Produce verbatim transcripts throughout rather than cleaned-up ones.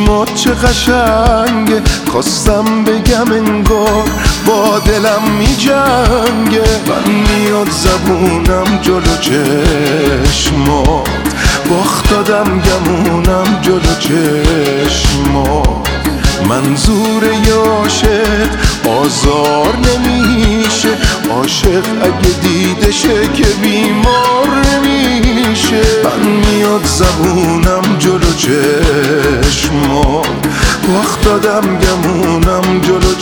چشمات چه قشنگه، خواستم بگم انگار با دلم می جنگه. من میاد زبونم جلو چشمات، باخت دادم گمونم جلو چشمات. منظور یه عاشق آزار نمیشه، عاشق اگه دیدشه که بیمار نمیشه. من میاد زبونم جلو چشمات، باخت دادم گمونم جلو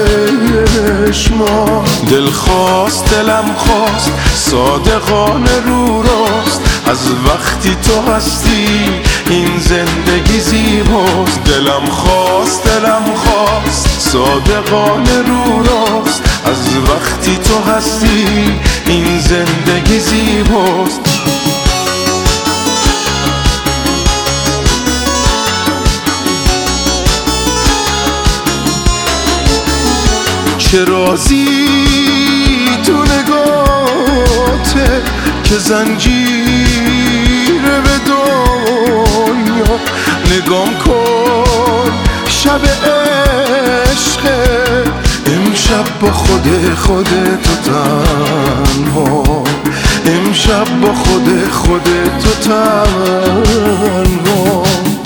چشمات. دل خواست دلم خواست صادقانه رو راست، از وقتی تو هستی این زندگی زیباست. دلم خواست دلم خواست صادقانه رو راست، از وقتی تو هستی این زندگی زیباست. چه رازی تو نگاته که زنجیره به دنیا. نگام کن شب عشقه، امشب با خود خودتو تنها، امشب با خود خودتو تنها.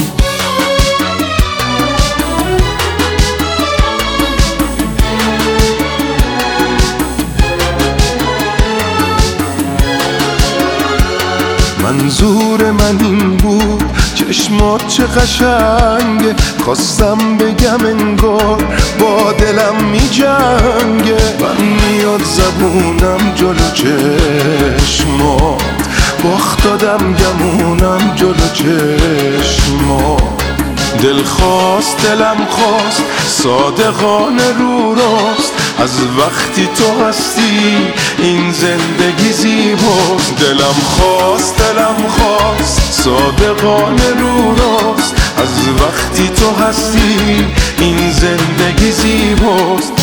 منظور من این بود چشمات چه قشنگه، خواستم بگم انگار با دلم می جنگه. من میاد زبونم جلو چشمات، باخت دادم گمونم جلو چشمات. دل خواست دلم خواست صادقانه رو راست، از وقتی تو هستی این زندگی زیباست. دلم خواست دلم خواست صادقانه رو راست، از وقتی تو هستی این زندگی زیباست.